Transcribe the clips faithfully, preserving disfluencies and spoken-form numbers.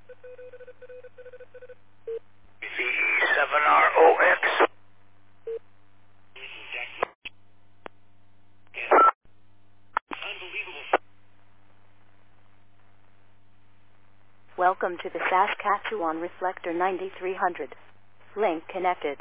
V E seven R O X. Welcome to the Saskatchewan Reflector ninety-three hundred. Link connected.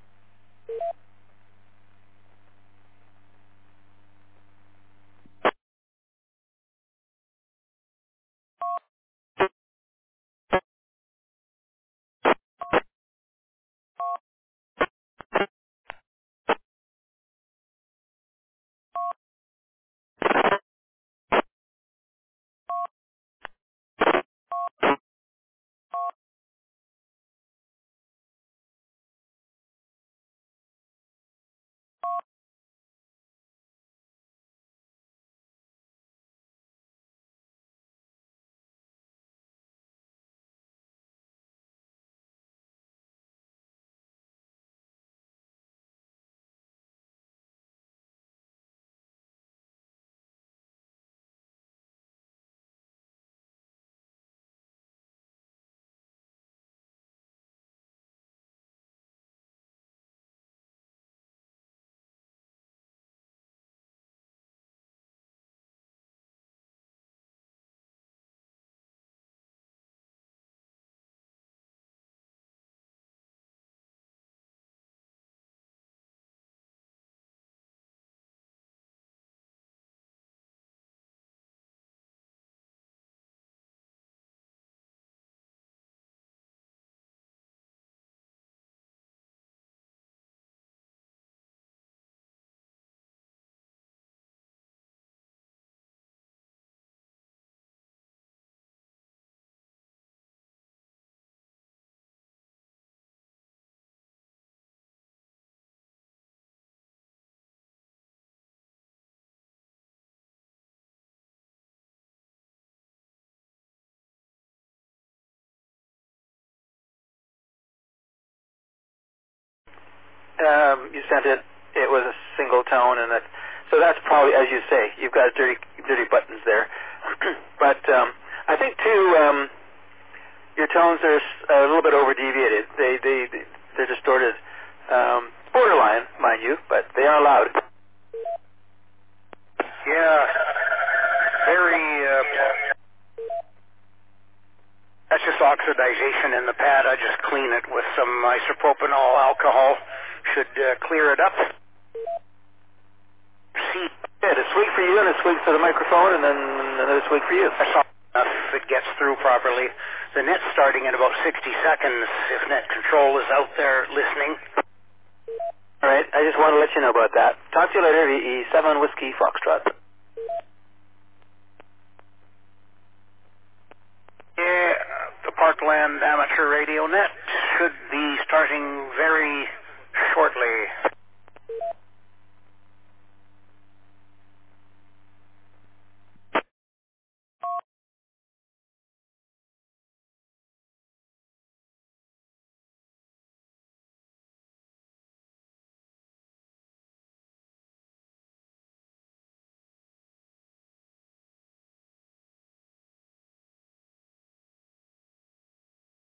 Um, you sent it. It was a single tone, and that, so that's probably, as you say, you've got dirty, dirty buttons there. But um, I think too, um, your tones are a little bit over deviated. They, they, they're distorted, um, borderline, mind you, but they are loud. Yeah, very, uh, that's just oxidization in the pad. I just clean it with some isopropanol alcohol. Should uh, clear it up. See, Yeah, it's weak for you, and it's weak for the microphone, and then another weak for you. that's all enough if it gets through properly. The net's starting in about sixty seconds if net control is out there listening. All right, I just want to let you know about that. Talk to you later, V E seven Whiskey Foxtrot. Yeah, the Parkland Amateur Radio Net should be starting very shortly.